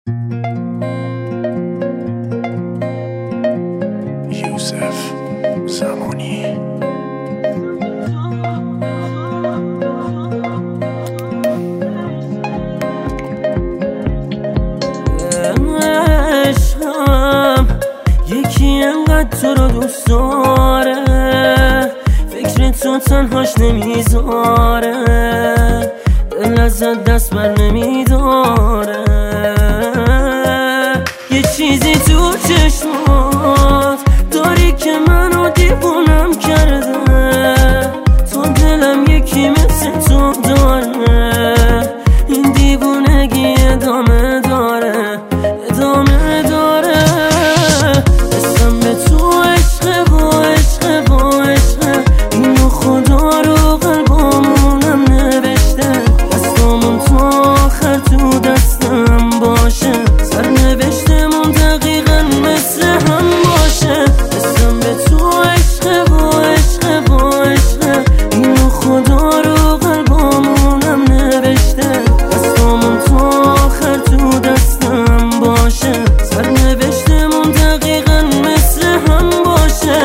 یوسف زمانی. عشقم یکی انقدر تو رو دوست داره، فکر تو تنهاش نمیذاره، دل ازت دست بر نمیداره. یه چیزی تو چشمات داری که منو دیوونم کرده، تو دلم یکی مثل تو داره، این دیوونگی ادامه داره، ادامه داره. اسم به تو عشقه و عشقه و عشقه، اینو خدا رو قلبامونم نوشته، دستامون تا آخر تو دستم باشه، سرنوشتمون دقیقا مثل هم باشه. اسم به تو عشقه و عشقه و عشقه، اینو خدا رو قلبامونم نوشته، دستامون تا آخر تو دستم باشه، سرنوشتمون دقیقا مثل هم باشه.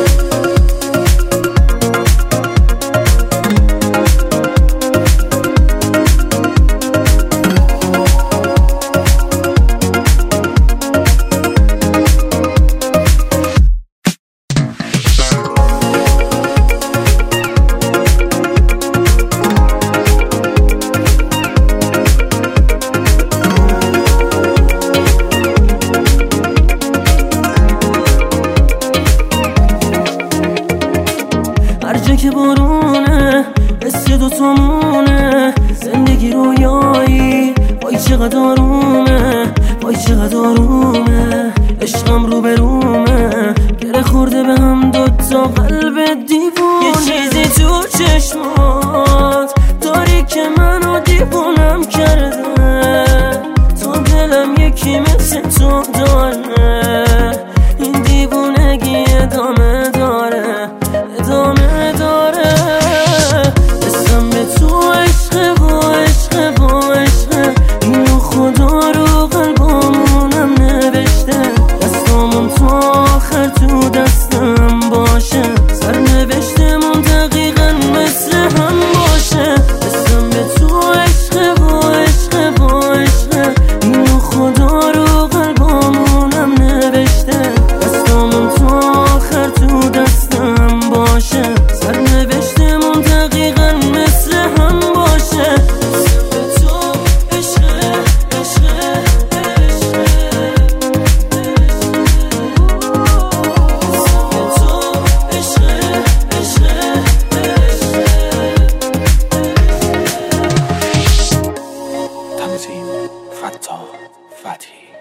هرجا که بارونه مثل دوتامونه، زندگی رویایی، وای چقدر آرومه، وای چقدر آرومه، عشقم رو به رومه، گره خورده به هم دوتا قلب دیوونه. یه چیزی تو چشمات داری که منو دیوونم کرده، تو دلم یکی مثل تو داره، این دیوونگی ادامه داره، ادامه داره. اسم به تو عشقه و عشقه و عشقه، اینو خدا رو قلبامونم نوشته، دستامون تا آخر تو دستم باشه، سرنوشتمون دقیقا مثل هم باشه. اسم به تو عشقه و عشقه و عشقه، اینو خدا رو قلبامونم نوشته، دستامون تا آخر تو دستم باشه، سرنوشتمون دقیقا مثل هم باشه. اسم به تو عشقه عشقه عشقه، اسم به تو عشقه عشقه عشقه. تنظیم فتاح فتحی.